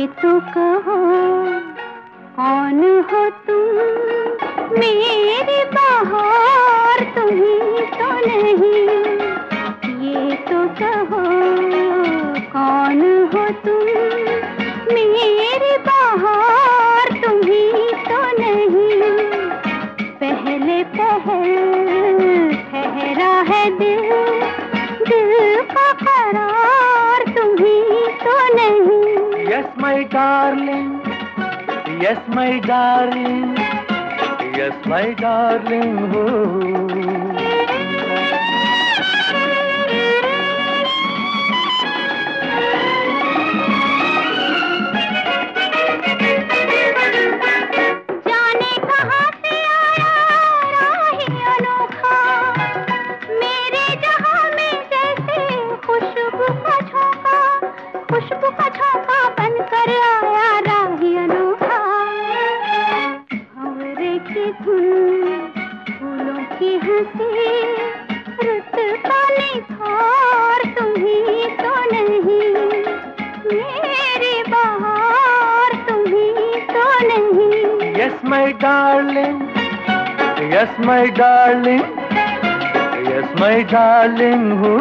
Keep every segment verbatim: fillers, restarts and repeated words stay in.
ये तो कहो कौन हो तुम, मेरी बहार तुम ही तो नहीं। ये तो कहो कौन हो तुम, मेरी बहार तुम ही तो नहीं। पहले पहल ठहरा है दिल, दिल का करार तुम ही तो नहीं। Yes my darling, yes my darling, yes my darling हो। खुशबू का झोंका बनकर आया राही अनोखा। भंवरे की धुन, फूलों की हंसी, रुत का निखार तुम ही तो नहीं। मेरी बहार तुम ही तो नहीं। Yes my darling, yes my darling, yes my darling हो।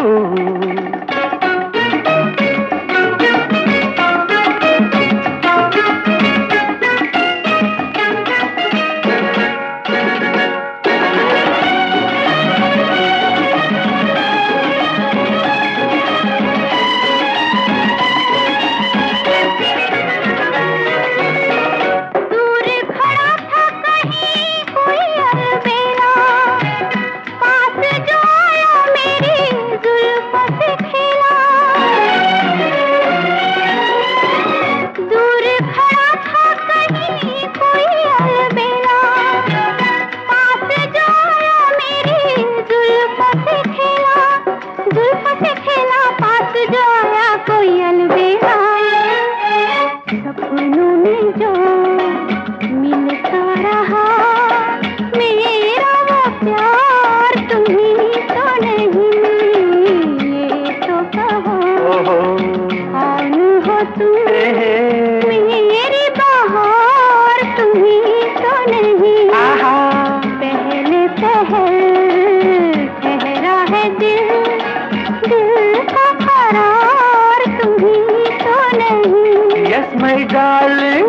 सपनों में जो मिलता रहा मेरा वो प्यार तुम ही तो नहीं। ये तो कहो कौन हो तुम, मेरी बहार तुम ही तो नहीं। पहले पहल ठहरा है दिल, दिल का करार तुम ही तो नहीं। Yes my darling,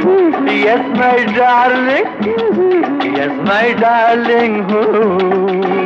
yes my darling, yes my darling हो।